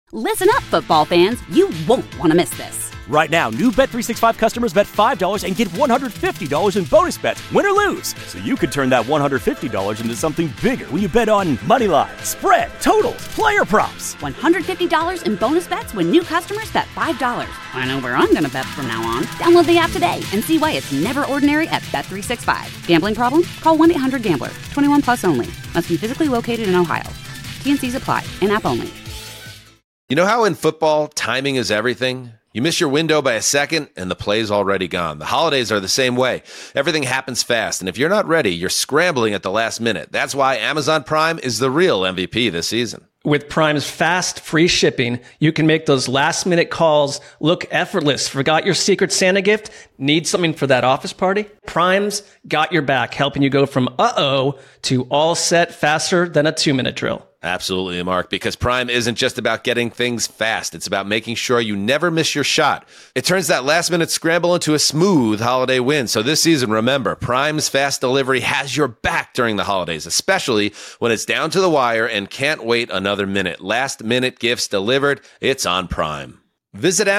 Listen up, football fans. You won't want to miss this. Right now, new Bet365 customers bet $5 and get $150 in bonus bets, win or lose. So you could turn that $150 into something bigger when you bet on money line, spread, totals, player props. $150 in bonus bets when new customers bet $5. I know where I'm going to bet from now on. Download the app today and see why it's never ordinary at Bet365. Gambling problem? Call 1-800-GAMBLER. 21 plus only. Must be physically located in Ohio. T&Cs apply. In-app only. You know how in football, timing is everything? You miss your window by a second, and the play's already gone. The holidays are the same way. Everything happens fast, and if you're not ready, you're scrambling at the last minute. That's why Amazon Prime is the real MVP this season. With Prime's fast, free shipping, you can make those last-minute calls look effortless. Forgot your Secret Santa gift? Need something for that office party? Prime's got your back, helping you go from uh-oh to all set faster than a 2-minute drill. Absolutely, Mark, because Prime isn't just about getting things fast. It's about making sure you never miss your shot. It turns that last-minute scramble into a smooth holiday win. So this season, remember, Prime's fast delivery has your back during the holidays, especially when it's down to the wire and can't wait another minute. Last-minute gifts delivered, it's on Prime. Visit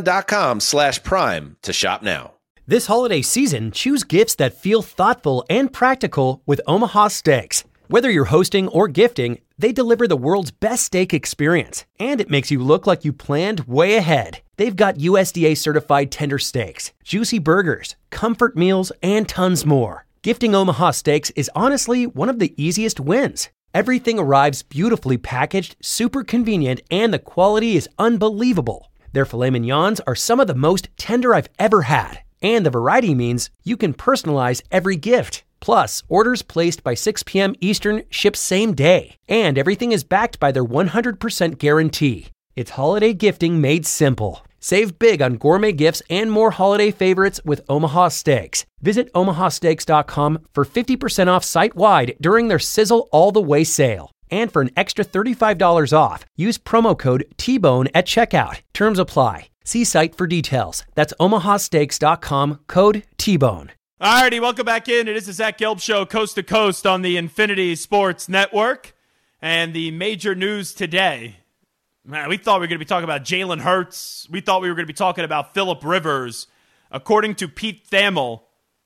Amazon.com/Prime to shop now. This holiday season, choose gifts that feel thoughtful and practical with Omaha Steaks. Whether you're hosting or gifting, they deliver the world's best steak experience, and it makes you look like you planned way ahead. They've got USDA certified tender steaks, juicy burgers, comfort meals, and tons more. Gifting Omaha Steaks is honestly one of the easiest wins. Everything arrives beautifully packaged, super convenient, and the quality is unbelievable. Their filet mignons are some of the most tender I've ever had, and the variety means you can personalize every gift. Plus, orders placed by 6 p.m. Eastern ship same day. And everything is backed by their 100% guarantee. It's holiday gifting made simple. Save big on gourmet gifts and more holiday favorites with Omaha Steaks. Visit omahasteaks.com for 50% off site-wide during their Sizzle All the Way sale. And for an extra $35 off, use promo code TBONE at checkout. Terms apply. See site for details. That's omahasteaks.com, code TBONE. Alrighty, welcome back in. It is the Zach Gelb Show, coast to coast on the Infinity Sports Network. And the major news today, man, we thought we were going to be talking about Jalen Hurts. We thought we were going to be talking about Phillip Rivers. According to Pete Thamel,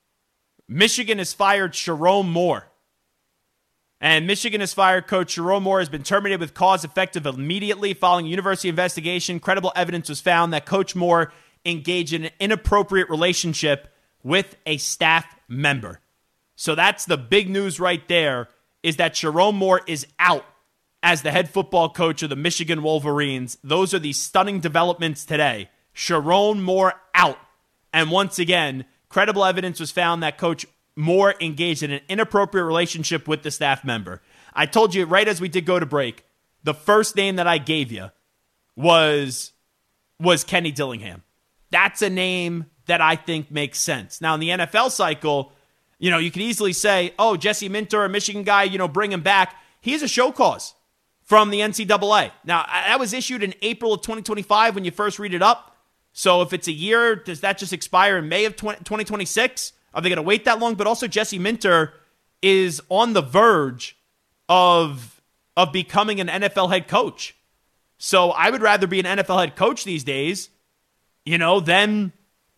Michigan has fired Sherrone Moore. And Michigan has fired coach Sherrone Moore, has been terminated with cause effective immediately following a university investigation. Credible evidence was found that Coach Moore engaged in an inappropriate relationship with a staff member. So that's the big news right there, is that Sherrone Moore is out as the head football coach of the Michigan Wolverines. Those are the stunning developments today. Sherrone Moore out. And once again, credible evidence was found that Coach Moore engaged in an inappropriate relationship with the staff member. I told you right as we did go to break, the first name that I gave you was Kenny Dillingham. That's a name that I think makes sense. Now, in the NFL cycle, you could easily say, oh, Jesse Minter, a Michigan guy, bring him back. He's a show cause from the NCAA. Now, that was issued in April of 2025 when you first read it up. So if it's a year, does that just expire in May of 2026? Are they going to wait that long? But also, Jesse Minter is on the verge of becoming an NFL head coach. So I would rather be an NFL head coach these days, than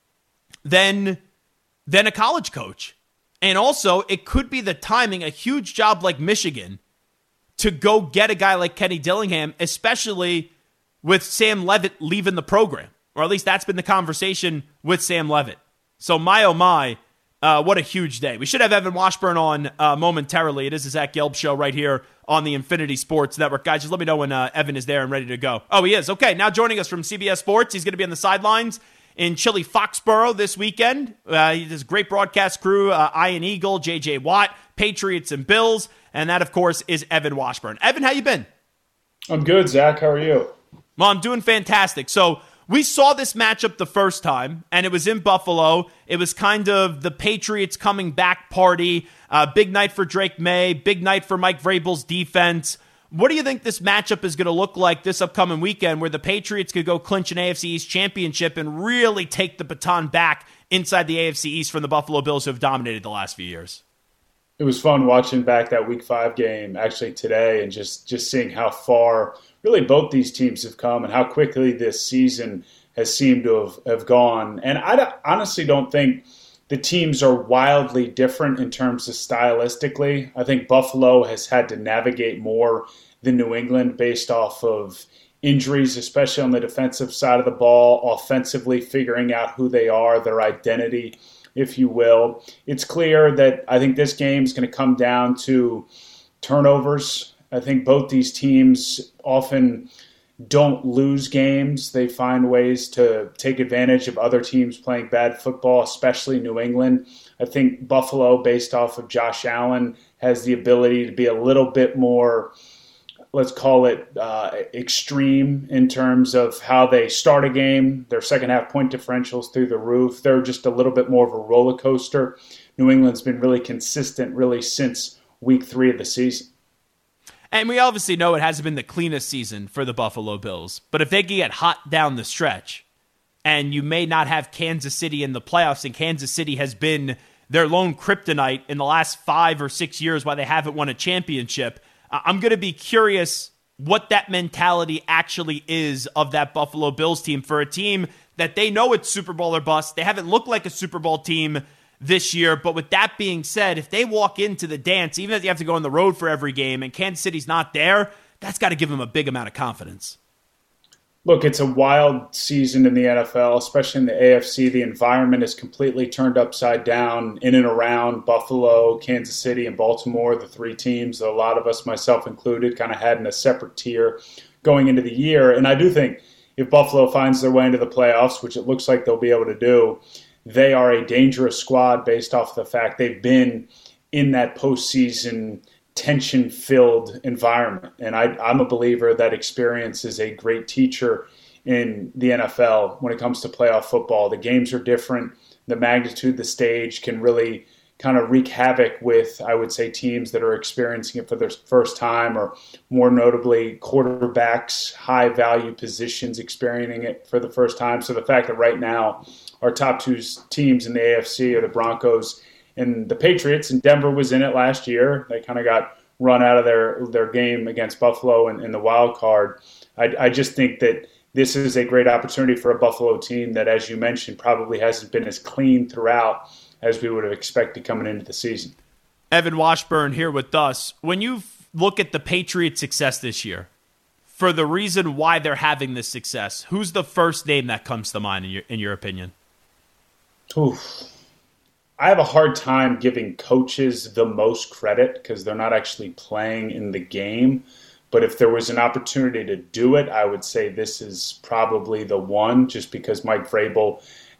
a college coach. And also, it could be the timing, a huge job like Michigan, to go get a guy like Kenny Dillingham, especially with Sam Leavitt leaving the program. Or at least that's been the conversation with Sam Leavitt. So my oh my, what a huge day. We should have Evan Washburn on momentarily. It is the Zach Gelb Show right here on the Infinity Sports Network. Guys, just let me know when Evan is there and ready to go. Oh, he is. Okay, now joining us from CBS Sports. He's going to be on the sidelines in chilly Foxborough this weekend. He has a great broadcast crew, Ian Eagle, J.J. Watt, Patriots and Bills, and that, of course, is Evan Washburn. Evan, how you been? I'm good, Zach. How are you? Well, I'm doing fantastic. So we saw this matchup the first time, and it was in Buffalo. It was kind of the Patriots coming back party. Big night for Drake May, big night for Mike Vrabel's defense. What do you think this matchup is going to look like this upcoming weekend, where the Patriots could go clinch an AFC East championship and really take the baton back inside the AFC East from the Buffalo Bills, who have dominated the last few years? It was fun watching back that Week 5 game actually today, and just seeing how far really both these teams have come and how quickly this season has seemed to have gone. And I honestly don't think the teams are wildly different in terms of stylistically. I think Buffalo has had to navigate more than New England based off of injuries, especially on the defensive side of the ball, offensively figuring out who they are, their identity, if you will. It's clear that I think this game is going to come down to turnovers. I think both these teams often don't lose games. They find ways to take advantage of other teams playing bad football, especially New England. I think Buffalo, based off of Josh Allen, has the ability to be a little bit more, let's call it extreme in terms of how they start a game. Their second half point differentials through the roof. They're just a little bit more of a roller coaster. New England's been really consistent really since week 3 of the season. And we obviously know it hasn't been the cleanest season for the Buffalo Bills. But if they can get hot down the stretch, and you may not have Kansas City in the playoffs, and Kansas City has been their lone kryptonite in the last 5 or 6 years while they haven't won a championship, I'm going to be curious what that mentality actually is of that Buffalo Bills team for a team that they know it's Super Bowl or bust. They haven't looked like a Super Bowl team this year. But with that being said, if they walk into the dance, even if you have to go on the road for every game and Kansas City's not there, that's got to give them a big amount of confidence. Look, it's a wild season in the NFL, especially in the AFC. The environment is completely turned upside down in and around Buffalo, Kansas City, and Baltimore, the 3 teams that a lot of us, myself included, kind of had in a separate tier going into the year. And I do think if Buffalo finds their way into the playoffs, which it looks like they'll be able to do, they are a dangerous squad based off of the fact they've been in that postseason tension-filled environment. And I'm a believer that experience is a great teacher in the NFL when it comes to playoff football. The games are different. The magnitude, the stage can really kind of wreak havoc with, I would say, teams that are experiencing it for the first time, or more notably quarterbacks, high-value positions experiencing it for the first time. So the fact that right now our top 2 teams in the AFC are the Broncos and the Patriots, and Denver was in it last year. They kind of got run out of their game against Buffalo in the wild card. I just think that this is a great opportunity for a Buffalo team that, as you mentioned, probably hasn't been as clean throughout as we would have expected coming into the season. Evan Washburn here with us. When you look at the Patriots' success this year, for the reason why they're having this success, who's the first name that comes to mind in your opinion? Oof. I have a hard time giving coaches the most credit because they're not actually playing in the game. But if there was an opportunity to do it, I would say this is probably the one, just because Mike Vrabel,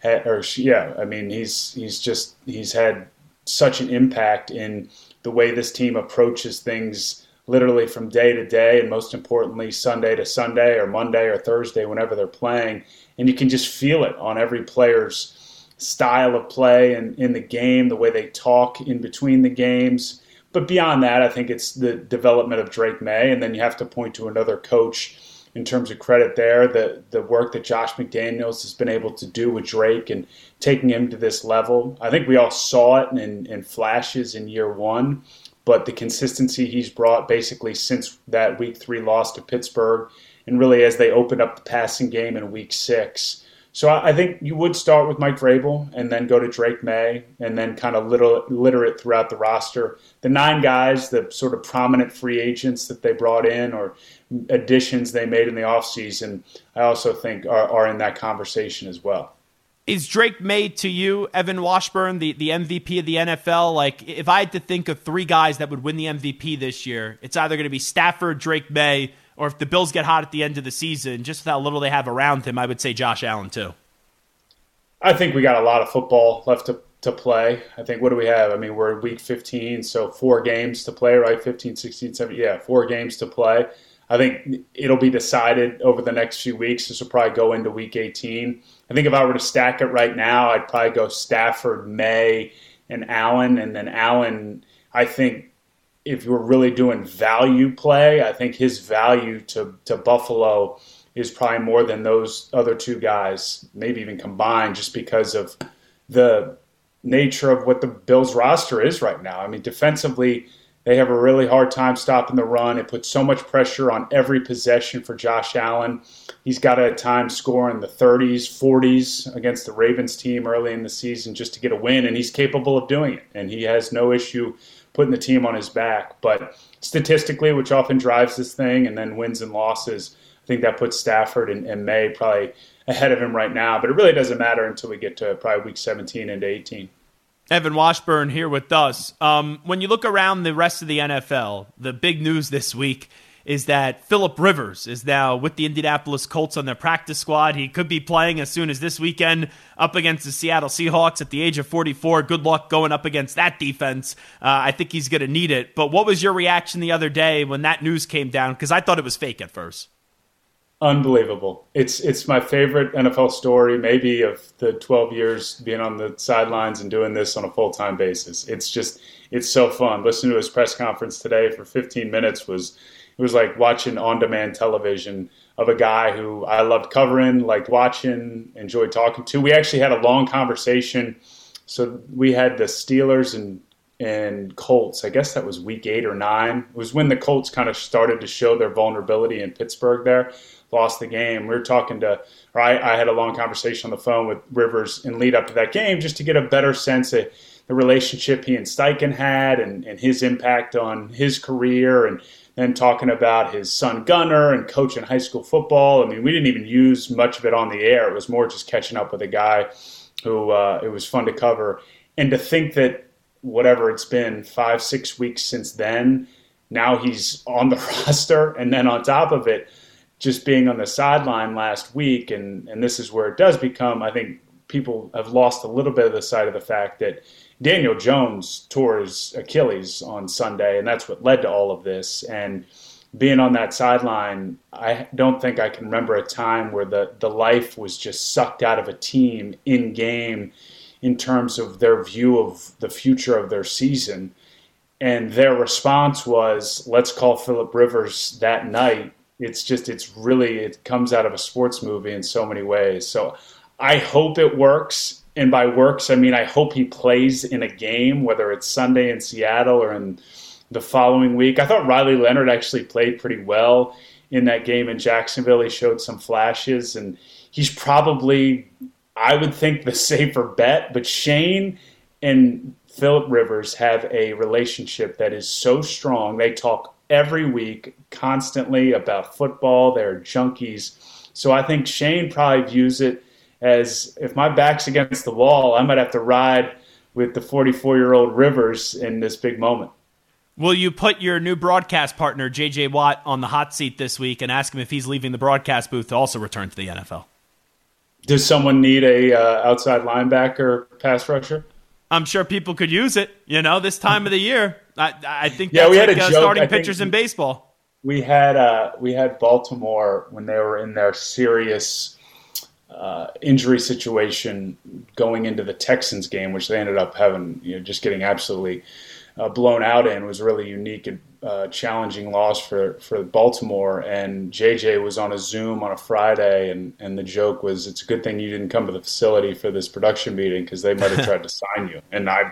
he's had such an impact in the way this team approaches things literally from day to day, and most importantly, Sunday to Sunday or Monday or Thursday, whenever they're playing. And you can just feel it on every player's style of play and in the game, the way they talk in between the games. But beyond that, I think it's the development of Drake May, and then you have to point to another coach in terms of credit there, the work that Josh McDaniels has been able to do with Drake and taking him to this level. I think we all saw it in flashes in year 1, but the consistency he's brought basically since that week 3 loss to Pittsburgh, and really as they opened up the passing game in week 6. So I think you would start with Mike Vrabel and then go to Drake May and then kind of litter it throughout the roster. The 9 guys, the sort of prominent free agents that they brought in or additions they made in the offseason, I also think are in that conversation as well. Is Drake May to you, Evan Washburn, the MVP of the NFL? Like, if I had to think of 3 guys that would win the MVP this year, it's either going to be Stafford, Drake May, or if the Bills get hot at the end of the season, just with how little they have around him, I would say Josh Allen too. I think we got a lot of football left to play. I think, what do we have? I mean, we're in week 15, so 4 games to play, right? 15, 16, 17, 4 games to play. I think it'll be decided over the next few weeks. This will probably go into week 18. I think if I were to stack it right now, I'd probably go Stafford, May, and Allen. And then Allen, I think, if you're really doing value play, I think his value to Buffalo is probably more than those other 2 guys, maybe even combined, just because of the nature of what the Bills roster is right now. I mean, defensively, They have a really hard time stopping the run. It puts so much pressure on every possession for Josh Allen. He's got to at times score in the 30s, 40s against the Ravens team early in the season just to get a win, and he's capable of doing it. And he has no issue putting the team on his back. But statistically, which often drives this thing, and then wins and losses, I think that puts Stafford and May probably ahead of him right now. But it really doesn't matter until we get to probably week 17 into 18. Evan Washburn here with us. When you look around the rest of the NFL, the big news this week is that Phillip Rivers is now with the Indianapolis Colts on their practice squad. He could be playing as soon as this weekend up against the Seattle Seahawks at the age of 44. Good luck going up against that defense. I think he's going to need it. But what was your reaction the other day when that news came down? Because I thought it was fake at first. Unbelievable. It's my favorite NFL story, maybe of the 12 years being on the sidelines and doing this on a full-time basis. It's so fun. Listening to his press conference today for 15 minutes was like watching on-demand television of a guy who I loved covering, liked watching, enjoyed talking to. We actually had a long conversation. So we had the Steelers and Colts. I guess that was week 8 or 9. It was when the Colts kind of started to show their vulnerability in Pittsburgh there. Lost the game. We were I had a long conversation on the phone with Rivers in lead up to that game just to get a better sense of the relationship he and Steichen had and his impact on his career, and then talking about his son Gunnar and coaching high school football. I mean, we didn't even use much of it on the air. It was more just catching up with a guy who it was fun to cover. And to think that whatever it's been, 5-6 weeks since then, now he's on the roster, and then on top of it, just being on the sideline last week, and this is where it does become, I think people have lost a little bit of the sight of the fact that Daniel Jones tore his Achilles on Sunday, and that's what led to all of this. And being on that sideline, I don't think I can remember a time where the life was just sucked out of a team in game in terms of their view of the future of their season. And their response was, let's call Phillip Rivers that night. It comes out of a sports movie in so many ways. So I hope it works. And by works, I mean I hope he plays in a game, whether it's Sunday in Seattle or in the following week. I thought Riley Leonard actually played pretty well in that game in Jacksonville. He showed some flashes, and he's probably, I would think, the safer bet. But Shane and Phillip Rivers have a relationship that is so strong. They talk every week, constantly about football. They're junkies. So I think Shane probably views it as, if my back's against the wall, I might have to ride with the 44-year-old Rivers in this big moment. Will you put your new broadcast partner, J.J. Watt, on the hot seat this week and ask him if he's leaving the broadcast booth to also return to the NFL? Does someone need a outside linebacker pass rusher? I'm sure people could use it, this time of the year. I think that's we had a joke. Starting pitchers in baseball. We had Baltimore when they were in their serious injury situation going into the Texans game, which they ended up having, just getting absolutely blown out in. It was a really unique and challenging loss for Baltimore. And JJ was on a Zoom on a Friday, and the joke was, it's a good thing you didn't come to the facility for this production meeting because they might have tried to sign you. And I'm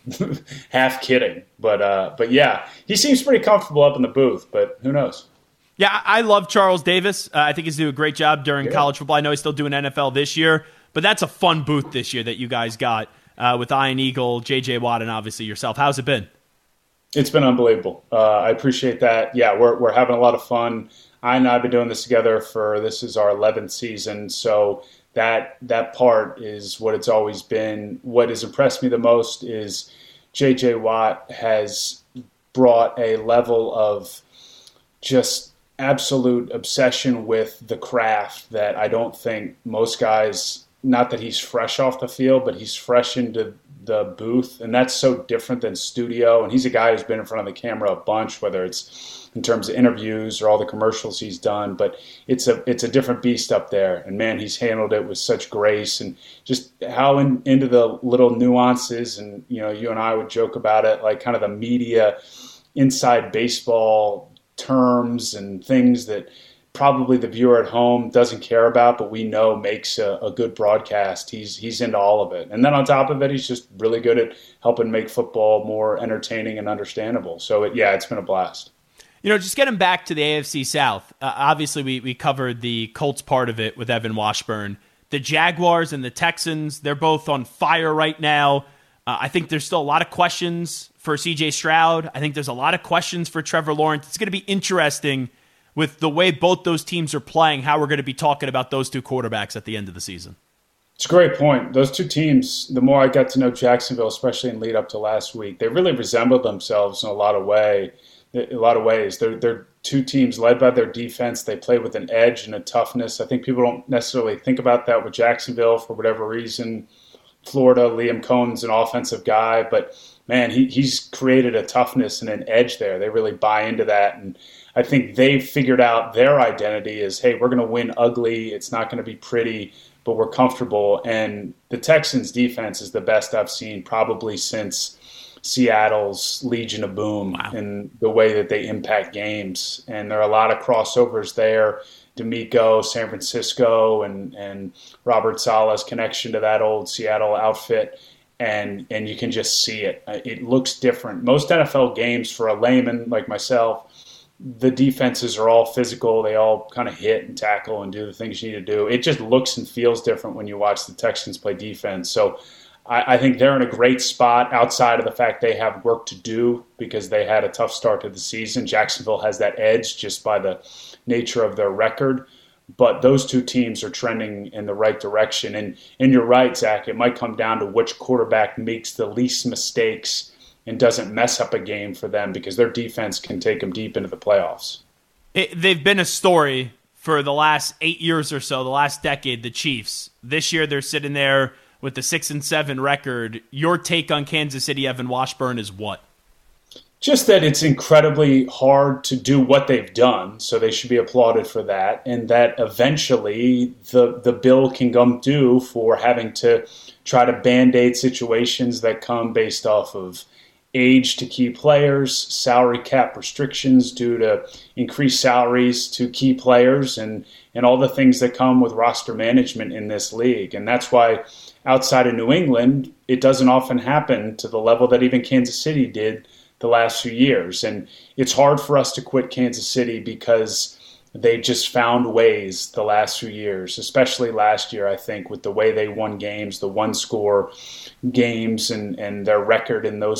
half kidding, but yeah, he seems pretty comfortable up in the booth, but who knows? Yeah, I love Charles Davis. I think he's doing a great job during college football. I know he's still doing NFL this year, but that's a fun booth this year that you guys got with Ian Eagle, J.J. Watt, and obviously yourself. How's it been? It's been unbelievable. I appreciate that. Yeah, we're having a lot of fun. Ian and I have been doing this together this is our 11th season, so that part is what it's always been. What has impressed me the most is J.J. Watt has brought a level of just absolute obsession with the craft that I don't think most guys, not that he's fresh off the field, but he's fresh into the booth, and that's so different than studio. And he's a guy who's been in front of the camera a bunch, whether it's in terms of interviews or all the commercials he's done, but it's a different beast up there. And man, he's handled it with such grace, and just how into the little nuances. And you and I would joke about it, like kind of the media inside baseball terms and things that probably the viewer at home doesn't care about, but we know makes a good broadcast. He's into all of it. And then on top of it, he's just really good at helping make football more entertaining and understandable. So, it's been a blast. Just getting back to the AFC South, obviously we covered the Colts part of it with Evan Washburn. The Jaguars and the Texans, they're both on fire right now. I think there's still a lot of questions for C.J. Stroud. I think there's a lot of questions for Trevor Lawrence. It's going to be interesting with the way both those teams are playing, how we're going to be talking about those two quarterbacks at the end of the season. It's a great point. Those two teams, the more I got to know Jacksonville, especially in lead up to last week, they really resembled themselves in a lot of ways. They're two teams led by their defense. They play with an edge and a toughness. I think people don't necessarily think about that with Jacksonville for whatever reason. Florida, Liam Cohen's an offensive guy, but man, he's created a toughness and an edge there. They really buy into that, and I think they've figured out their identity is, hey, we're going to win ugly. It's not going to be pretty, but we're comfortable. And the Texans' defense is the best I've seen probably since Seattle's Legion of Boom. Wow. In the way that they impact games. And there are a lot of crossovers there. D'Amico, San Francisco, and Robert Saleh's connection to that old Seattle outfit. And you can just see it. It looks different. Most NFL games, for a layman like myself, the defenses are all physical. They all kind of hit and tackle and do the things you need to do. It just looks and feels different when you watch the Texans play defense. So I think they're in a great spot outside of the fact they have work to do because they had a tough start to the season. Jacksonville has that edge just by the nature of their record. But those two teams are trending in the right direction. And you're right, Zach, it might come down to which quarterback makes the least mistakes and doesn't mess up a game for them because their defense can take them deep into the playoffs. They've been a story for the last 8 years or so, the last decade, the Chiefs. This year they're sitting there with the 6-7 record. Your take on Kansas City, Evan Washburn, is what? Just that it's incredibly hard to do what they've done, so they should be applauded for that, and that eventually the bill can come due for having to try to band-aid situations that come based off of age to key players, salary cap restrictions due to increased salaries to key players, and all the things that come with roster management in this league. And that's why outside of New England, it doesn't often happen to the level that even Kansas City did the last few years. And it's hard for us to quit Kansas City because they just found ways the last few years, especially last year, I think, with the way they won games, the one-score games and their record in those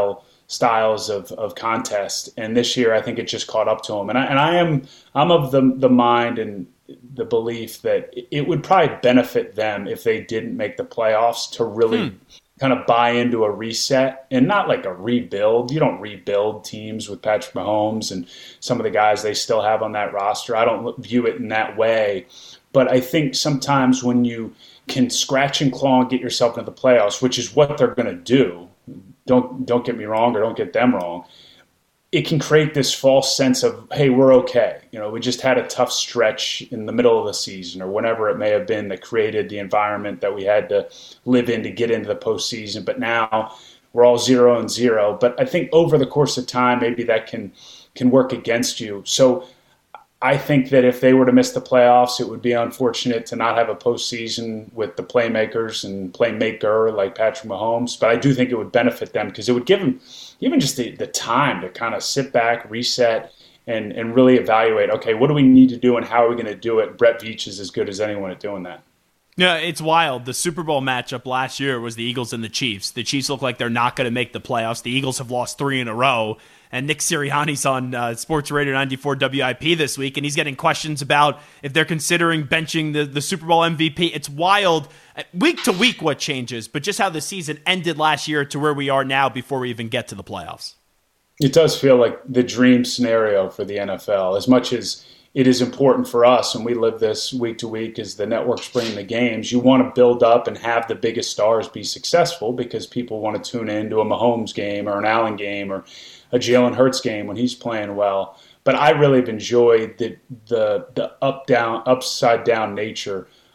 styles of contest. And this year, I think it just caught up to them. And I'm of the mind and the belief that it would probably benefit them if they didn't make the playoffs to really kind of buy into a reset and not like a rebuild. You don't rebuild teams with Patrick Mahomes and some of the guys they still have on that roster. I don't view it in that way. But I think sometimes when you can scratch and claw and get yourself into the playoffs, which is what they're going to do, don't get me wrong or don't get them wrong, it can create this false sense of, hey, we're okay. We just had a tough stretch in the middle of the season or whenever it may have been that created the environment that we had to live in to get into the postseason. But now we're all 0-0. But I think over the course of time, maybe that can work against you. So I think that if they were to miss the playoffs, it would be unfortunate to not have a postseason with the playmakers and playmaker like Patrick Mahomes. But I do think it would benefit them because it would give them even just the time to kind of sit back, reset, and really evaluate, okay, what do we need to do and how are we going to do it? Brett Veach is as good as anyone at doing that. Yeah, it's wild. The Super Bowl matchup last year was the Eagles and the Chiefs. The Chiefs look like they're not going to make the playoffs. The Eagles have lost 3 in a row. And Nick Sirianni's on Sports Radio 94 WIP this week, and he's getting questions about if they're considering benching the Super Bowl MVP. It's wild. Week to week what changes, but just how the season ended last year to where we are now before we even get to the playoffs. It does feel like the dream scenario for the NFL. As much as it is important for us, and we live this week to week as the networks bring the games, you want to build up and have the biggest stars be successful because people want to tune in to a Mahomes game or an Allen game or a Jalen Hurts game when he's playing well. But I really have enjoyed the upside down nature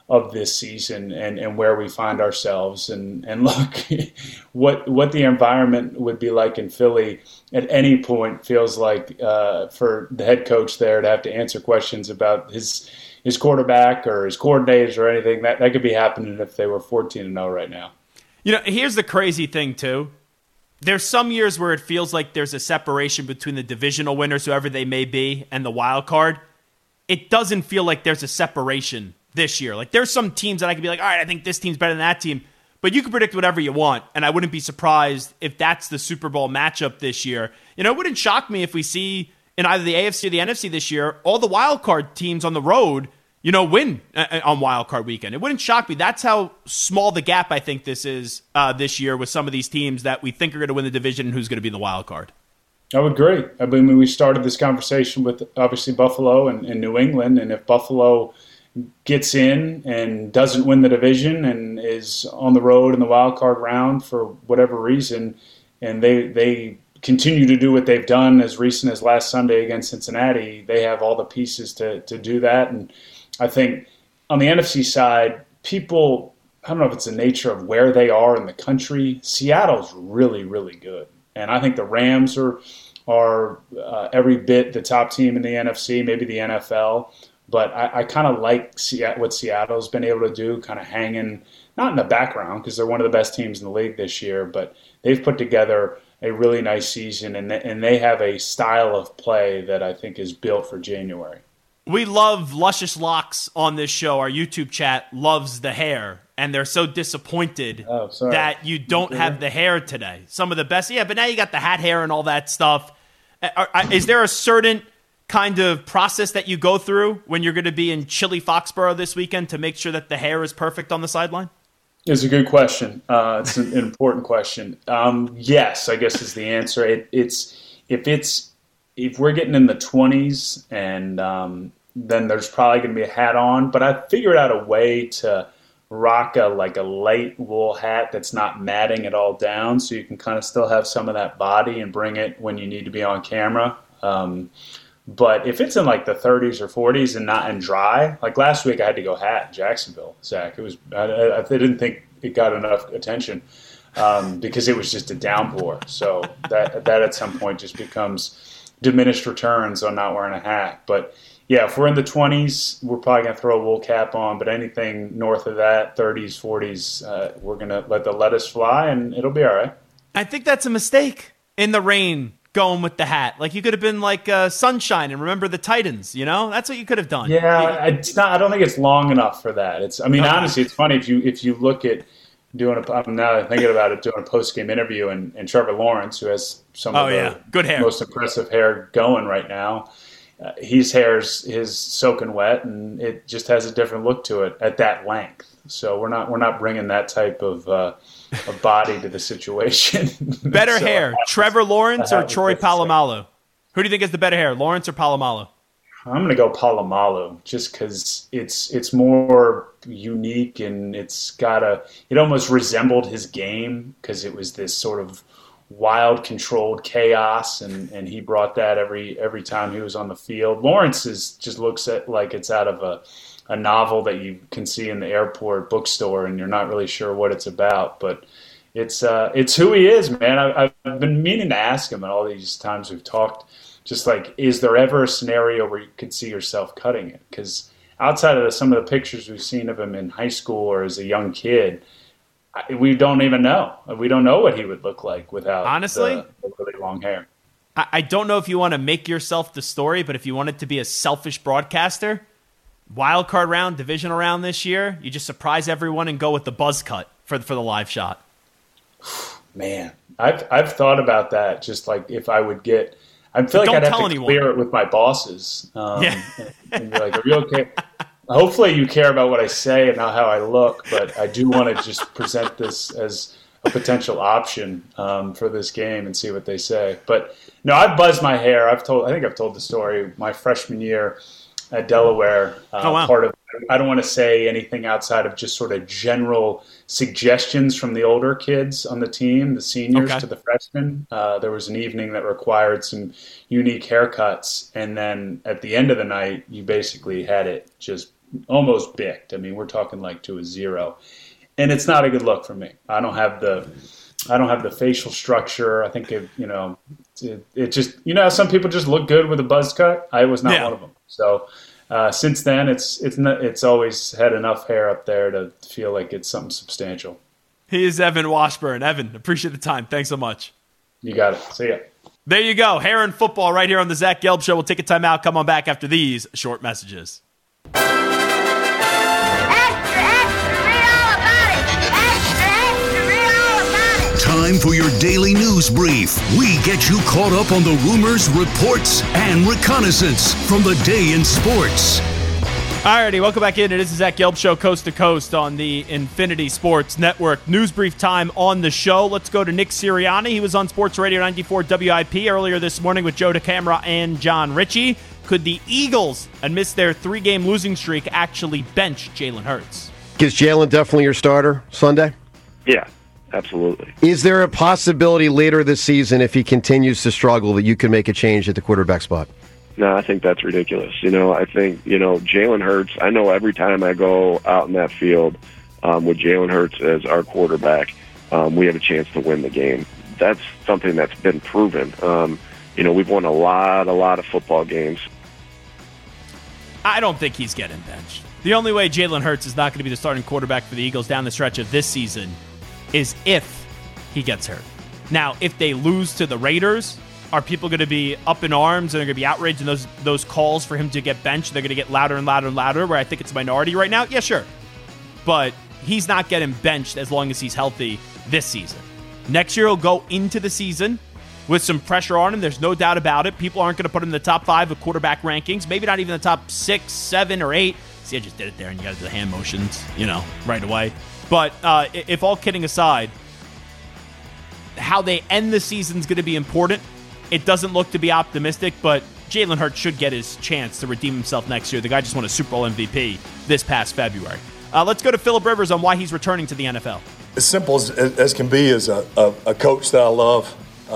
of this season and where we find ourselves. And look, what the environment would be like in Philly at any point feels like for the head coach there to have to answer questions about his quarterback or his coordinators or anything. That could be happening if they were 14-0 right now. Here's the crazy thing, too. There's some years where it feels like there's a separation between the divisional winners, whoever they may be, and the wild card. It doesn't feel like there's a separation this year. Like, there's some teams that I could be like, all right, I think this team's better than that team. But you can predict whatever you want, and I wouldn't be surprised if that's the Super Bowl matchup this year. It wouldn't shock me if we see in either the AFC or the NFC this year, all the wild card teams on the road, win on wild card weekend. It wouldn't shock me. That's how small the gap I think this is this year with some of these teams that we think are going to win the division and who's going to be the wild card. I would agree. I mean, we started this conversation with obviously Buffalo and New England, and if Buffalo gets in and doesn't win the division and is on the road in the wild card round for whatever reason, and they continue to do what they've done as recent as last Sunday against Cincinnati, they have all the pieces to do that. And I think on the NFC side, people, I don't know if it's the nature of where they are in the country, Seattle's really, really good. And I think the Rams are every bit the top team in the NFC, maybe the NFL. But I kind of like what Seattle's been able to do, kind of hanging, not in the background because they're one of the best teams in the league this year, but they've put together a really nice season, and they have a style of play that I think is built for January. We love luscious locks on this show. Our YouTube chat loves the hair, and they're so disappointed that you don't have the hair today. Some of the best, but now you got the hat hair and all that stuff. Is there a certain kind of process that you go through when you're going to be in chilly Foxborough this weekend to make sure that the hair is perfect on the sideline? It's a good question. It's an important question. Yes, I guess is the answer. If we're getting in the 20s, and then there's probably going to be a hat on. But I figured out a way to rock a light wool hat that's not matting it all down, so you can kind of still have some of that body and bring it when you need to be on camera. But if it's in like the 30s or 40s and not and dry, like last week I had to go hat in Jacksonville, Zach. It was I didn't think it got enough attention because it was just a downpour. So that at some point just becomes diminished returns on not wearing a hat. But yeah, if we're in the 20s, we're probably going to throw a wool cap on. But anything north of that, 30s, 40s, we're going to let the lettuce fly and it'll be all right. I think that's a mistake in the rain. Going with the hat, like you could have been like Sunshine and Remember the Titans. That's what you could have done. Yeah, it's not. I don't think it's long enough for that. Honestly, it's funny if you look at doing I'm now thinking about it, doing a post game interview and Trevor Lawrence, who has some of the good hair, most impressive hair going right now. His hair's soaking wet, and it just has a different look to it at that length. So we're not bringing that type of body to the situation. Better hair, Trevor Lawrence or Troy Polamalu? Who do you think has the better hair, Lawrence or Polamalu? I'm going to go Polamalu just because it's more unique and it almost resembled his game because it was this sort of wild, controlled chaos, and he brought that every time he was on the field. Lawrence just looks like it's out of a novel that you can see in the airport bookstore, and you're not really sure what it's about. But it's who he is, man. I've been meaning to ask him at all these times we've talked, just like, is there ever a scenario where you could see yourself cutting it? Because outside of some of the pictures we've seen of him in high school or as a young kid, we don't even know. We don't know what he would look like without the really long hair. I don't know if you want to make yourself the story, but if you wanted to be a selfish broadcaster, wild card round, divisional round this year, you just surprise everyone and go with the buzz cut for the live shot. Man, I've thought about that. Just like if I would get, I feel like I'd have to clear it with my bosses. And be like, "Are you okay?" Hopefully, you care about what I say and not how I look, but I do want to just present this as a potential option for this game and see what they say. But no, I've buzzed my hair. I think I've told the story. My freshman year at Delaware, part of, I don't want to say anything outside of just sort of general suggestions from the older kids on the team, the seniors to the freshmen. There was an evening that required some unique haircuts. And then at the end of the night, you basically had it just almost bicked. I mean, we're talking like to a 0. And it's not a good look for me. I don't have the facial structure. I think it just, some people just look good with a buzz cut. I was not one of them. So since then, it's always had enough hair up there to feel like it's something substantial. He is Evan Washburn. Evan, appreciate the time. Thanks so much. You got it. See ya. There you go. Hair and football right here on the Zach Gelb Show. We'll take a time out. Come on back after these short messages. Time for your daily news brief. We get you caught up on the rumors, reports, and reconnaissance from the day in sports. Alrighty, welcome back in. It is the Zach Gelb Show, coast to coast on the Infinity Sports Network. News brief time on the show. Let's go to Nick Sirianni. He was on Sports Radio 94 WIP earlier this morning with Joe DeCamara and John Ritchie. Could the Eagles, amidst their 3-game losing streak, actually bench Jalen Hurts? Is Jalen definitely your starter Sunday? Yeah, absolutely. Is there a possibility later this season, if he continues to struggle, that you can make a change at the quarterback spot? No, I think that's ridiculous. I think, Jalen Hurts, I know every time I go out in that field with Jalen Hurts as our quarterback, we have a chance to win the game. That's something that's been proven. We've won a lot of football games. I don't think he's getting benched. The only way Jalen Hurts is not going to be the starting quarterback for the Eagles down the stretch of this season is if he gets hurt. Now, if they lose to the Raiders, are people going to be up in arms and they're going to be outraged, and those calls for him to get benched, they're going to get louder and louder and louder, where I think it's a minority right now? Yeah, sure. But he's not getting benched as long as he's healthy this season. Next year, he'll go into the season with some pressure on him. There's no doubt about it. People aren't going to put him in the top 5 of quarterback rankings, maybe not even the top 6, 7, or 8. See, I just did it there, and you got to do the hand motions, right away. But if all kidding aside, how they end the season is going to be important. It doesn't look to be optimistic, but Jalen Hurts should get his chance to redeem himself next year. The guy just won a Super Bowl MVP this past February. Let's go to Phillip Rivers on why he's returning to the NFL. As simple as can be is a coach that I love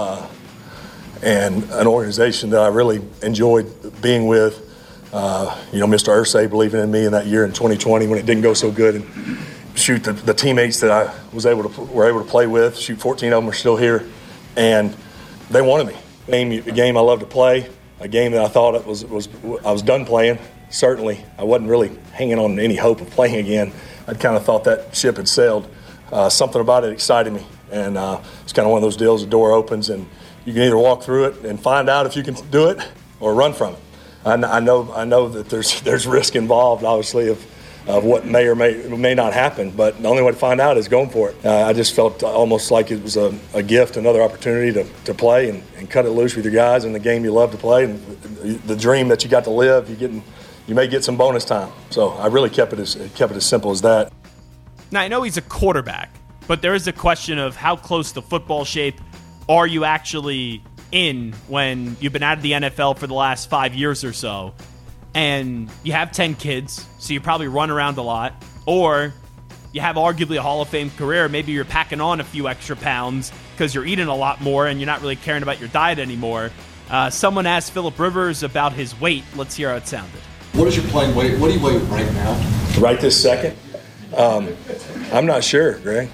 and an organization that I really enjoyed being with. Mr. Irsay believing in me in that year in 2020 when it didn't go so good. And shoot, the teammates that I were able to play with, 14 of them are still here, and they wanted me. A game I love to play, a game that I thought I was done playing. Certainly, I wasn't really hanging on any hope of playing again. I kind of thought that ship had sailed. Something about it excited me, and it's kind of one of those deals. The door opens, and you can either walk through it and find out if you can do it, or run from it. I know that there's risk involved, obviously, of what may or may not happen, but the only way to find out is going for it. I just felt almost like it was a gift, another opportunity to play and cut it loose with your guys in the game you love to play, and the dream that you got to live. You may get some bonus time. So I really kept it as simple as that. Now, I know he's a quarterback, but there is a question of how close to football shape are you actually in when you've been out of the NFL for the last 5 years or so, and you have 10 kids, so you probably run around a lot, or you have arguably a Hall of Fame career. Maybe you're packing on a few extra pounds because you're eating a lot more and you're not really caring about your diet anymore. Someone asked Phillip Rivers about his weight. Let's hear how it sounded. What is your playing weight? What do you weigh right now? Right this second? I'm not sure, Greg.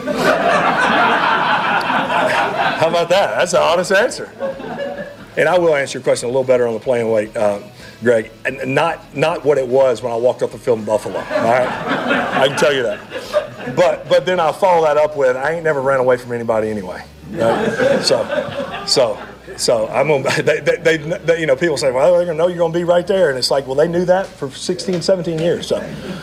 How about that? That's an honest answer. And I will answer your question a little better on the playing weight, Greg. And not what it was when I walked off the field in Buffalo. All right, I can tell you that. But then I'll follow that up with I ain't never ran away from anybody anyway. Right? So I'm gonna. They people say, well, they're gonna know you're gonna be right there, and it's like, well, they knew that for 16, 17 years. So,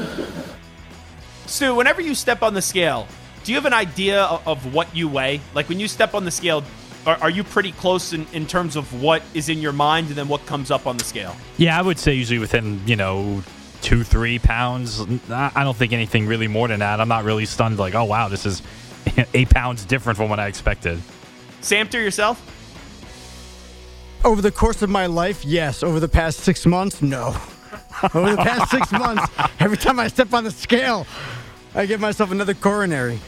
Stu, whenever you step on the scale, do you have an idea of what you weigh? Like when you step on the scale, are you pretty close in terms of what is in your mind and then what comes up on the scale? Yeah, I would say usually within 2-3 pounds. I don't think anything really more than that. I'm not really stunned like, oh wow, this is 8 pounds different from what I expected. Samter, yourself? Over the course of my life, yes. Over the past 6 months, no. Over the past 6 months, every time I step on the scale, I give myself another coronary.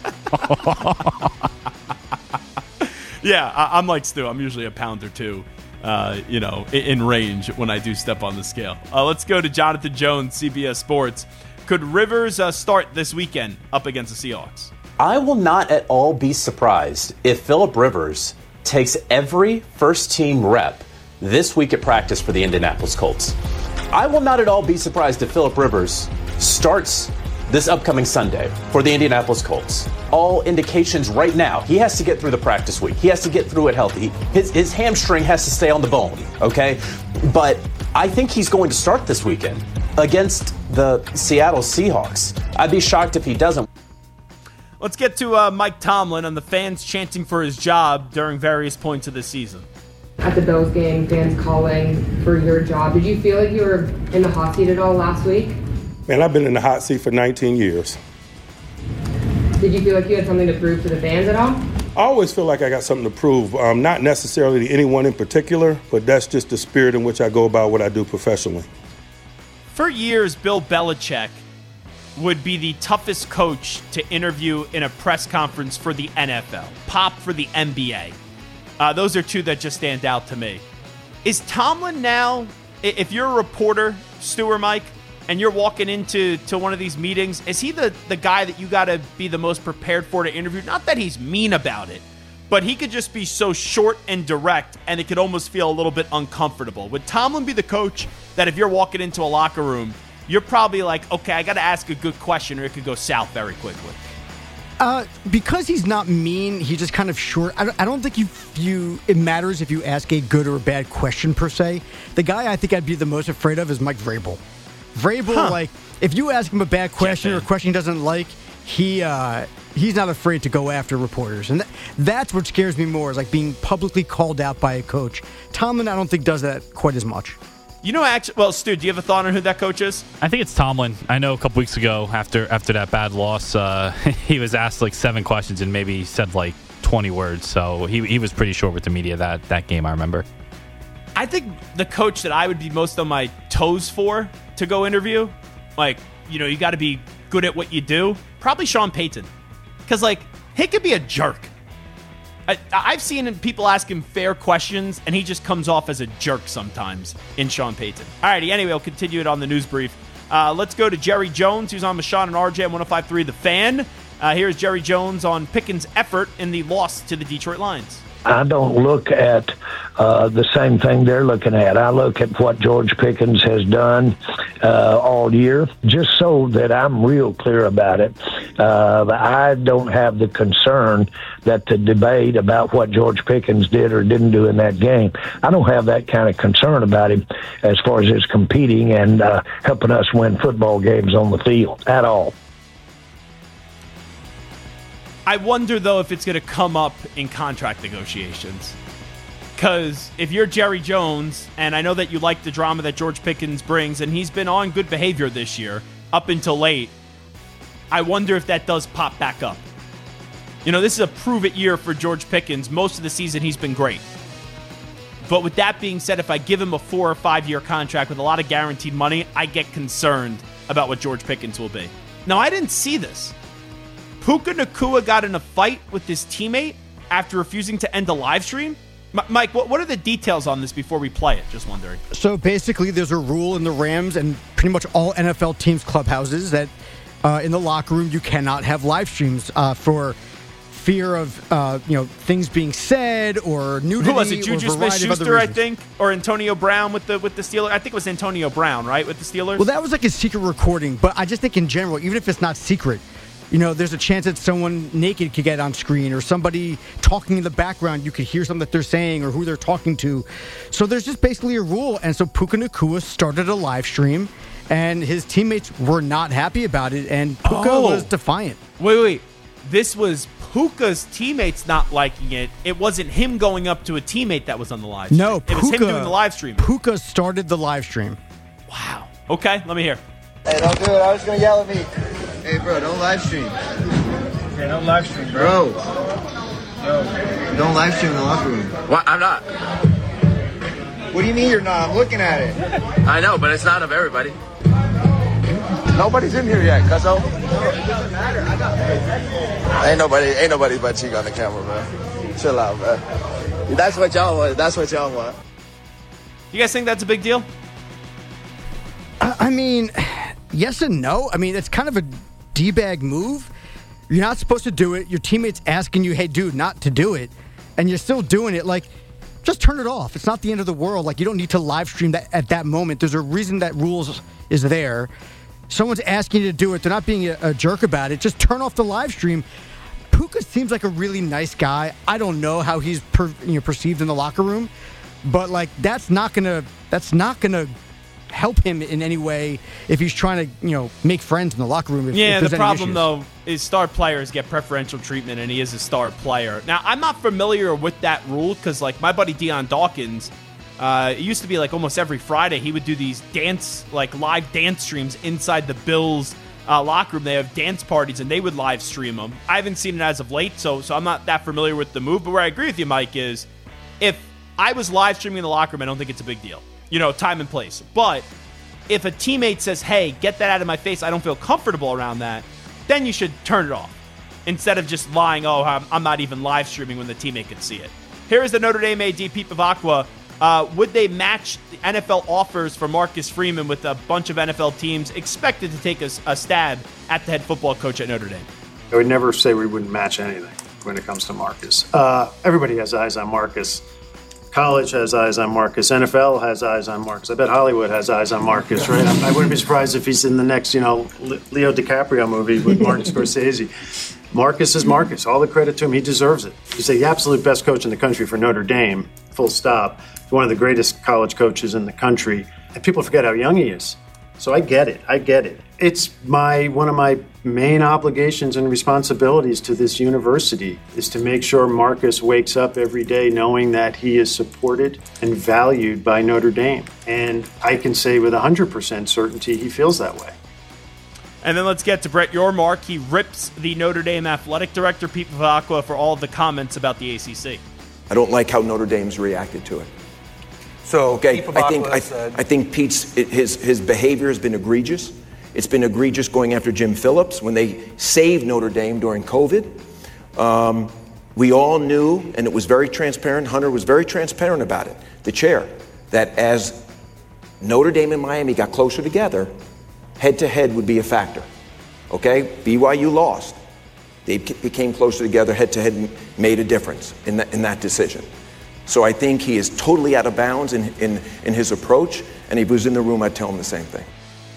Yeah, I'm like Stu. I'm usually a pound or two in range when I do step on the scale. Let's go to Jonathan Jones, CBS Sports. Could Rivers start this weekend up against the Seahawks? I will not at all be surprised if Phillip Rivers takes every first-team rep this week at practice for the Indianapolis Colts. I will not at all be surprised if Phillip Rivers starts this upcoming Sunday for the Indianapolis Colts. All indications right now, he has to get through the practice week. He has to get through it healthy. His hamstring has to stay on the bone, okay? But I think he's going to start this weekend against the Seattle Seahawks. I'd be shocked if he doesn't. Let's get to Mike Tomlin and the fans chanting for his job during various points of the season. At the Bills game, fans calling for your job. Did you feel like you were in the hot seat at all last week? Man, I've been in the hot seat for 19 years. Did you feel like you had something to prove to the fans at all? I always feel like I got something to prove, not necessarily to anyone in particular, but that's just the spirit in which I go about what I do professionally. For years, Bill Belichick would be the toughest coach to interview in a press conference for the NFL. Pop for the NBA. Those are two that just stand out to me. Is Tomlin now, if you're a reporter, Stu or Mike, and you're walking into one of these meetings, is he the guy that you got to be the most prepared for to interview? Not that he's mean about it, but he could just be so short and direct, and it could almost feel a little bit uncomfortable. Would Tomlin be the coach that if you're walking into a locker room, you're probably like, okay, I got to ask a good question or it could go south very quickly? Because he's not mean, he's just kind of short. I don't think it matters if you ask a good or a bad question, per se. The guy I think I'd be the most afraid of is Mike Vrabel. Vrabel, if you ask him a bad question or a question he doesn't like, he's not afraid to go after reporters. And that's what scares me more, is like being publicly called out by a coach. Tomlin, I don't think, does that quite as much. You know, well, Stu, do you have a thought on who that coach is? I think it's Tomlin. I know a couple weeks ago, after that bad loss, he was asked like 7 questions and maybe said like 20 words. So he was pretty short with the media that game, I remember. I think the coach that I would be most on my toes for to go interview, you got to be good at what you do, probably Sean Payton. Because, he could be a jerk. I've seen people ask him fair questions, and he just comes off as a jerk sometimes in Sean Payton. All righty, anyway, we'll continue it on the news brief. Let's go to Jerry Jones, who's on Michon and RJ on 105.3 The Fan. Here's Jerry Jones on Pickens' effort in the loss to the Detroit Lions. I don't look at the same thing they're looking at. I look at what George Pickens has done all year, just so that I'm real clear about it. I don't have the concern that the debate about what George Pickens did or didn't do in that game, I don't have that kind of concern about him as far as his competing and helping us win football games on the field at all. I wonder, though, if it's going to come up in contract negotiations. Because if you're Jerry Jones, and I know that you like the drama that George Pickens brings, and he's been on good behavior this year, up until late, I wonder if that does pop back up. This is a prove-it year for George Pickens. Most of the season, he's been great. But with that being said, if I give him a 4 or 5 year contract with a lot of guaranteed money, I get concerned about what George Pickens will be. Now, I didn't see this. Puka Nacua got in a fight with his teammate after refusing to end a live stream? Mike, what are the details on this before we play it? Just wondering. So basically, there's a rule in the Rams and pretty much all NFL teams' clubhouses that in the locker room you cannot have live streams for fear of things being said or nudity. Who was it? Juju Smith-Schuster, I think, or Antonio Brown with the Steelers. I think it was Antonio Brown, right, with the Steelers. Well, that was like a secret recording, but I just think in general, even if it's not secret, there's a chance that someone naked could get on screen or somebody talking in the background. You could hear something that they're saying or who they're talking to. So there's just basically a rule. And so Puka Nacua started a live stream, and his teammates were not happy about it, and Puka was defiant. Wait. This was Puka's teammates not liking it. It wasn't him going up to a teammate that was on the live stream. No, it was him doing the live stream. Puka started the live stream. Wow. Okay, let me hear. Hey, don't do it. I was going to yell at me. Hey, bro, don't live stream. Okay, don't live stream, bro. Don't live stream in the locker room. What? I'm not. What do you mean you're not? I'm looking at it. I know, but it's not of everybody. Nobody's in here yet, cuzzo. It doesn't matter. I got Ain't nobody but cheek on the camera, man. Chill out, man. That's what y'all want. You guys think that's a big deal? I mean, yes and no. I mean, it's kind of a D-bag move. You're not supposed to do it. Your teammate's asking you, hey, dude, not to do it. And you're still doing it. Like, just turn it off. It's not the end of the world. Like, you don't need to live stream that at that moment. There's a reason that rules is there. Someone's asking you to do it. They're not being a jerk about it. Just turn off the live stream. Puka seems like a really nice guy. I don't know how he's perceived in the locker room, but like that's not gonna help him in any way if he's trying to make friends in the locker room. If the problem though is star players get preferential treatment, and he is a star player. Now I'm not familiar with that rule because like my buddy Dion Dawkins, it used to be like almost every Friday he would do these live dance streams inside the Bills locker room. They have dance parties and they would live stream them. I haven't seen it as of late, so I'm not that familiar with the move. But where I agree with you, Mike, is if I was live streaming in the locker room, I don't think it's a big deal. Time and place. But if a teammate says, hey, get that out of my face, I don't feel comfortable around that, then you should turn it off instead of just lying, I'm not even live streaming when the teammate can see it. Here is the Notre Dame AD, Pete Bavacqua. Would they match the NFL offers for Marcus Freeman with a bunch of NFL teams expected to take a stab at the head football coach at Notre Dame? I would never say we wouldn't match anything when it comes to Marcus. Everybody has eyes on Marcus. College has eyes on Marcus. NFL has eyes on Marcus. I bet Hollywood has eyes on Marcus, right? I wouldn't be surprised if he's in the next, Leo DiCaprio movie with Martin Scorsese. Marcus is Marcus. All the credit to him. He deserves it. He's the absolute best coach in the country for Notre Dame, full stop. One of the greatest college coaches in the country. And people forget how young he is. So I get it. It's one of my main obligations and responsibilities to this university is to make sure Marcus wakes up every day knowing that he is supported and valued by Notre Dame. And I can say with 100% certainty he feels that way. And then let's get to Brett Yormark. He rips the Notre Dame athletic director, Pete Bavacqua, for all of the comments about the ACC. I don't like how Notre Dame's reacted to it. So okay, I think Pete's his behavior has been egregious. It's been egregious going after Jim Phillips when they saved Notre Dame during COVID. We all knew, and it was very transparent. Hunter was very transparent about it. The chair, that as Notre Dame and Miami got closer together, head-to-head would be a factor. Okay, BYU lost. They became closer together. Head-to-head made a difference in that decision. So I think he is totally out of bounds in his approach, and if he was in the room, I'd tell him the same thing.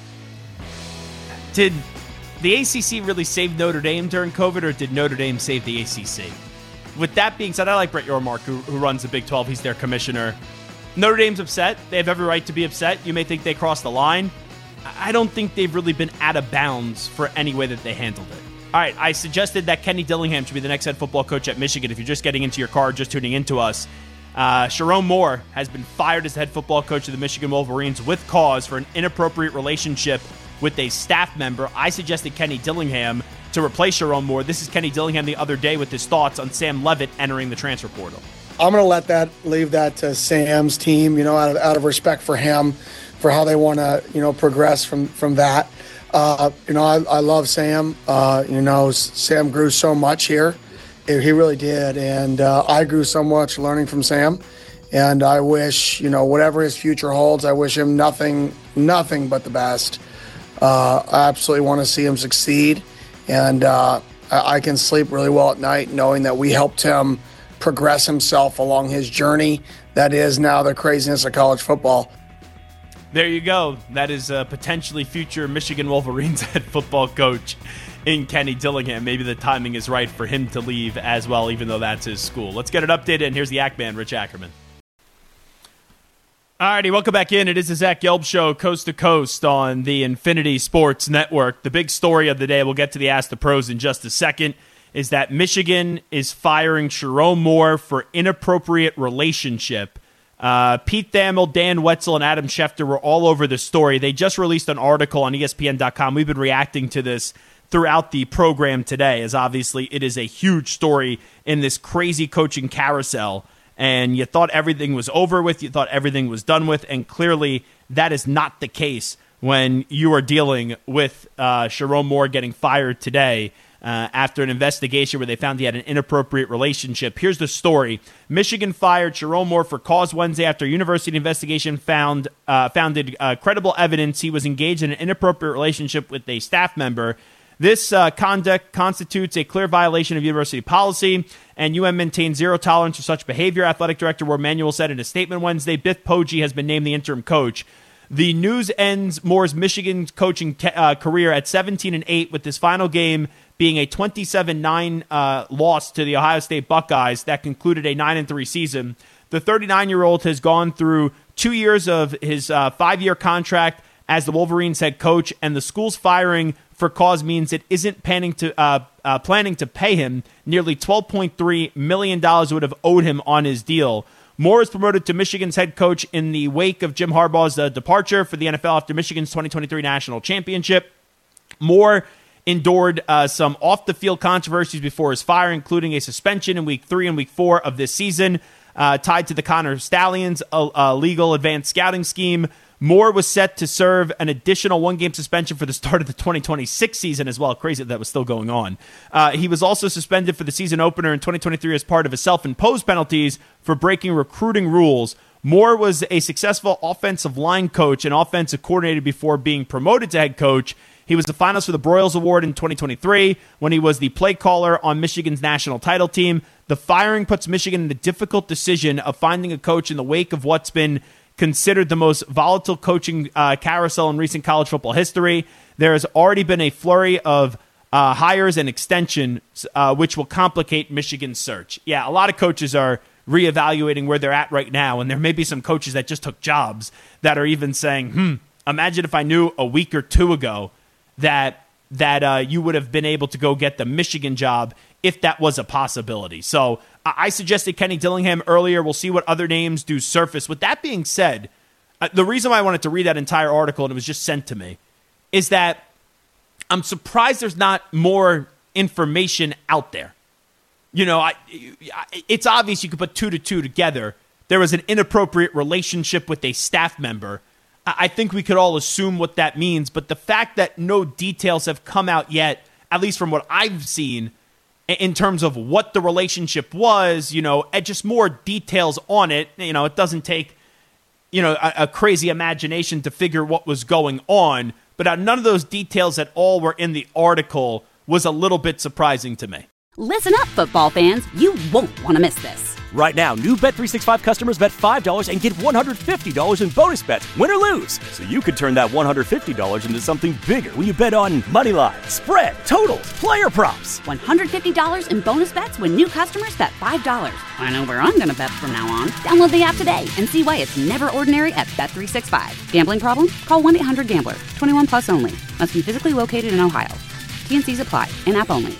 Did the ACC really save Notre Dame during COVID, or did Notre Dame save the ACC? With that being said, I like Brett Yormark, who runs the Big 12. He's their commissioner. Notre Dame's upset. They have every right to be upset. You may think they crossed the line. I don't think they've really been out of bounds for any way that they handled it. All right, I suggested that Kenny Dillingham should be the next head football coach at Michigan. If you're just getting into your car, just tuning into us, Sherrone Moore has been fired as the head football coach of the Michigan Wolverines with cause for an inappropriate relationship with a staff member. I suggested Kenny Dillingham to replace Sherrone Moore. This is Kenny Dillingham the other day with his thoughts on Sam Leavitt entering the transfer portal. I'm going to leave that to Sam's team, out of respect for him, for how they want to, progress from that. I love Sam. Sam grew so much here. He really did. And I grew so much learning from Sam. And I wish, whatever his future holds, I wish him nothing but the best. I absolutely want to see him succeed. And I can sleep really well at night knowing that we helped him progress himself along his journey. That is now the craziness of college football. There you go. That is a potentially future Michigan Wolverines head football coach in Kenny Dillingham. Maybe the timing is right for him to leave as well, even though that's his school. Let's get it updated, and here's the Act Man, Rich Ackerman. Alrighty, welcome back in. It is the Zach Gelb Show, coast to coast on the Infinity Sports Network. The big story of the day, we'll get to the Ask the Pros in just a second, is that Michigan is firing Sherrone Moore for inappropriate relationship. Pete Thamel, Dan Wetzel, and Adam Schefter were all over the story. They just released an article on ESPN.com. We've been reacting to this throughout the program today, as obviously it is a huge story in this crazy coaching carousel. And you thought everything was over with, you thought everything was done with, and clearly that is not the case when you are dealing with Sherrone Moore getting fired today after an investigation where they found he had an inappropriate relationship. Here's the story. Michigan fired Sherrone Moore for cause Wednesday after a university investigation founded credible evidence he was engaged in an inappropriate relationship with a staff member. This conduct constitutes a clear violation of university policy, and UM maintains zero tolerance for such behavior. Athletic Director Warde Manuel said in a statement Wednesday. Biff Poggi has been named the interim coach. The news ends Moore's Michigan coaching career at 17-8, with his final game being a 27-9 loss to the Ohio State Buckeyes that concluded a 9-3 season. The 39-year-old has gone through 2 years of his 5-year contract as the Wolverines head coach, and the school's firing for cause means it isn't planning to pay him nearly $12.3 million would have owed him on his deal. Moore is promoted to Michigan's head coach in the wake of Jim Harbaugh's departure for the NFL after Michigan's 2023 national championship. Moore endured some off-the-field controversies before his fire, including a suspension in Week 3 and Week 4 of this season, tied to the Connor Stallions legal advanced scouting scheme. Moore was set to serve an additional one-game suspension for the start of the 2026 season as well. Crazy that was still going on. He was also suspended for the season opener in 2023 as part of his self-imposed penalties for breaking recruiting rules. Moore was a successful offensive line coach and offensive coordinator before being promoted to head coach. He was the finalist for the Broyles Award in 2023 when he was the play caller on Michigan's national title team. The firing puts Michigan in the difficult decision of finding a coach in the wake of what's been considered the most volatile coaching carousel in recent college football history. There has already been a flurry of hires and extensions, which will complicate Michigan's search. Yeah, a lot of coaches are reevaluating where they're at right now, and there may be some coaches that just took jobs that are even saying, imagine if I knew a week or two ago that you would have been able to go get the Michigan job if that was a possibility. So I suggested Kenny Dillingham earlier. We'll see what other names do surface. With that being said, the reason why I wanted to read that entire article, and it was just sent to me, is that I'm surprised there's not more information out there. You know, it's obvious you could put 2 to 2 together. There was an inappropriate relationship with a staff member. I think we could all assume what that means, but the fact that no details have come out yet, at least from what I've seen, in terms of what the relationship was, and just more details on it. It doesn't take, a crazy imagination to figure what was going on, but none of those details at all were in the article was a little bit surprising to me. Listen up, football fans. You won't want to miss this. Right now, new Bet365 customers bet $5 and get $150 in bonus bets, win or lose. So you could turn that $150 into something bigger when you bet on money line, spread, totals, player props. $150 in bonus bets when new customers bet $5. I know where I'm going to bet from now on. Download the app today and see why it's never ordinary at Bet365. Gambling problem? Call 1-800-GAMBLER. 21 plus only. Must be physically located in Ohio. T&Cs apply. In-app only.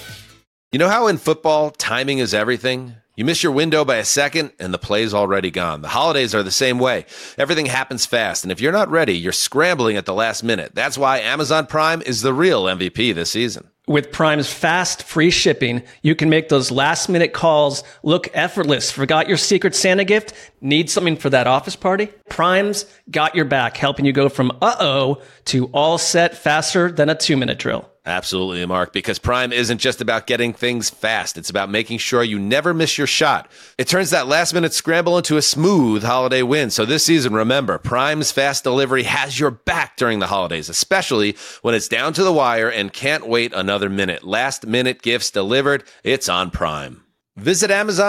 You know how in football, timing is everything? You miss your window by a second, and the play's already gone. The holidays are the same way. Everything happens fast, and if you're not ready, you're scrambling at the last minute. That's why Amazon Prime is the real MVP this season. With Prime's fast, free shipping, you can make those last-minute calls look effortless. Forgot your Secret Santa gift? Need something for that office party? Prime's got your back, helping you go from uh-oh to all set faster than a 2-minute drill. Absolutely, Mark, because Prime isn't just about getting things fast. It's about making sure you never miss your shot. It turns that last-minute scramble into a smooth holiday win. So this season, remember, Prime's fast delivery has your back during the holidays, especially when it's down to the wire and can't wait another minute. Last-minute gifts delivered. It's on Prime. Visit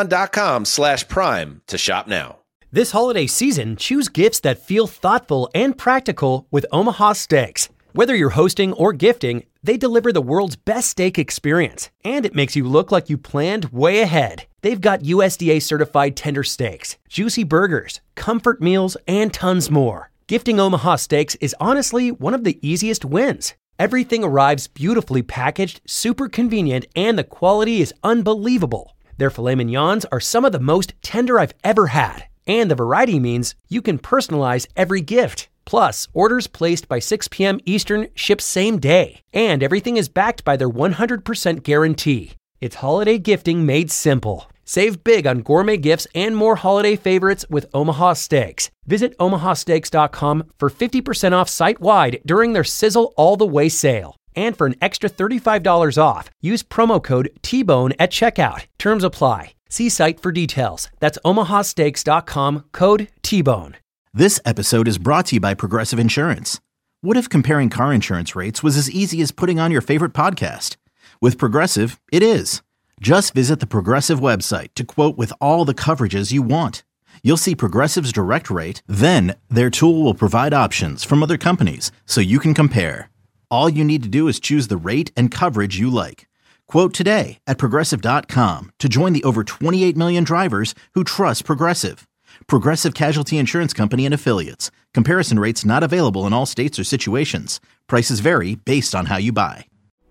Amazon.com/Prime to shop now. This holiday season, choose gifts that feel thoughtful and practical with Omaha Steaks. Whether you're hosting or gifting, they deliver the world's best steak experience, and it makes you look like you planned way ahead. They've got USDA-certified tender steaks, juicy burgers, comfort meals, and tons more. Gifting Omaha Steaks is honestly one of the easiest wins. Everything arrives beautifully packaged, super convenient, and the quality is unbelievable. Their filet mignons are some of the most tender I've ever had, and the variety means you can personalize every gift. Plus, orders placed by 6 p.m. Eastern ship same day, and everything is backed by their 100% guarantee. It's holiday gifting made simple. Save big on gourmet gifts and more holiday favorites with Omaha Steaks. Visit omahasteaks.com for 50% off site-wide during their Sizzle All the Way sale. And for an extra $35 off, use promo code T-Bone at checkout. Terms apply. See site for details. That's omahasteaks.com, code T-Bone. This episode is brought to you by Progressive Insurance. What if comparing car insurance rates was as easy as putting on your favorite podcast? With Progressive, it is. Just visit the Progressive website to quote with all the coverages you want. You'll see Progressive's direct rate, then their tool will provide options from other companies so you can compare. All you need to do is choose the rate and coverage you like. Quote today at Progressive.com to join the over 28 million drivers who trust Progressive. Progressive Casualty Insurance Company and Affiliates. Comparison rates not available in all states or situations. Prices vary based on how you buy.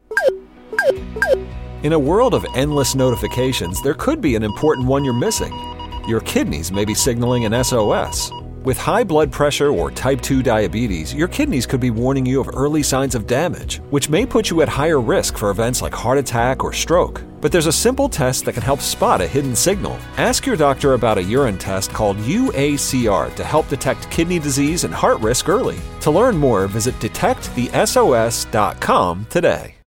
In a world of endless notifications, there could be an important one you're missing. Your kidneys may be signaling an SOS. With high blood pressure or type 2 diabetes, your kidneys could be warning you of early signs of damage, which may put you at higher risk for events like heart attack or stroke. But there's a simple test that can help spot a hidden signal. Ask your doctor about a urine test called UACR to help detect kidney disease and heart risk early. To learn more, visit detectthesos.com today.